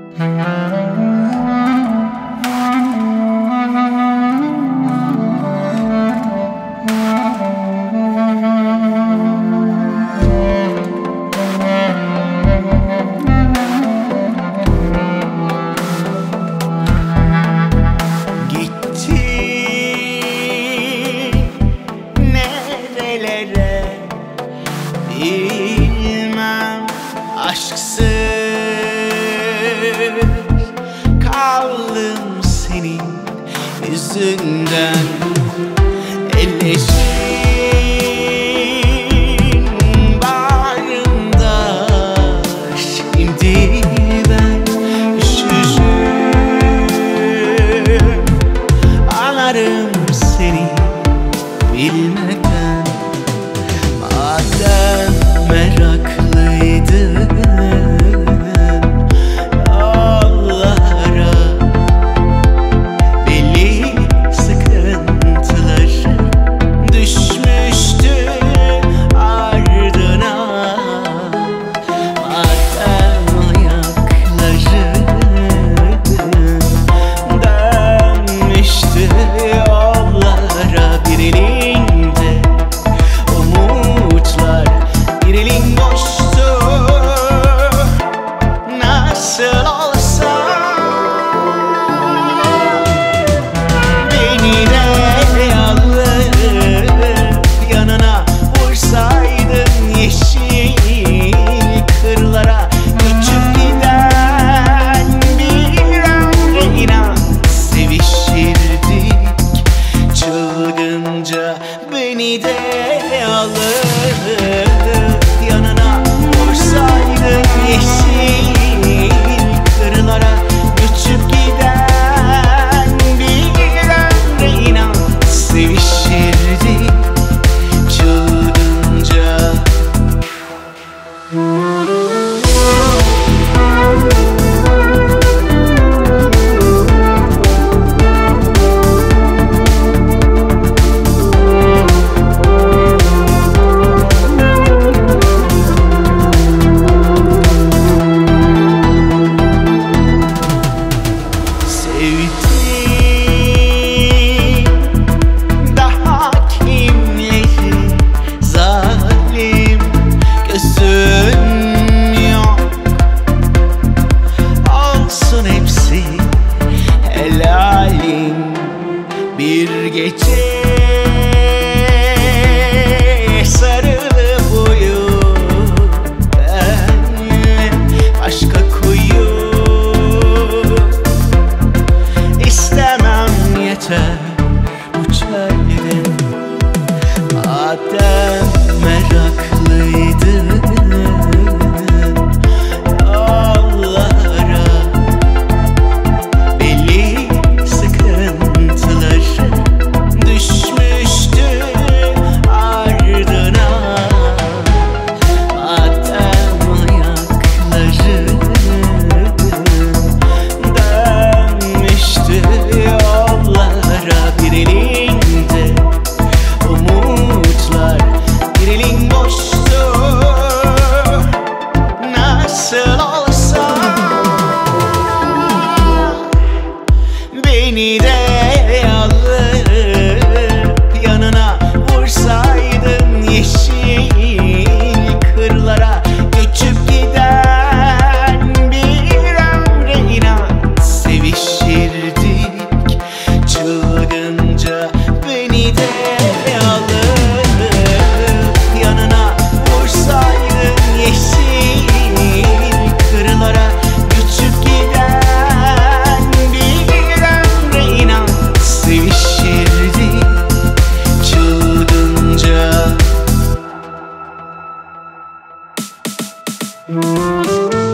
Bilmem, aşksız kaldım senin yüzünden. Elleşin bağrımda, şimdi ben üşüşüm. Anarım seni bilmeden. Madem meraklıydın yollara, belli sıkıntıların düşmüştü ardına. Madem ayakların dönmüştü yollara, bir elinde umutlar, bir elin boştu. Nasıl olsa beni de alıp yanına vursaydın yeşil kırlara, göçüp giden bir ömre inan sevişirdik çılgınca. Beni de alıp yanına vursaydın yeşil kırlara, göçüp giden bir ömre inan sevişirdik çılgınca. Daha kimleri zalim gözüm yok, olsun hepsi helalim. Bir gece sarılıp uyu benle, başka kuyu istemem yeter bu çölde. Madem meraklıydın yollara, belli sıkıntıların düşmüştü ardına. Madem ayakların dönmüştü yollara, bir elinde umutlar, bir elin boştu. Nasıl olsa beni de alıp yanına vursaydın yeşil kırlara, göçüp giden bir ömre inan sevişirdik çılgınca. Beni de alıp yanına vursaydın yeşil kırlara, göçüp giden bir ömre inan sevişirdik çılgınca.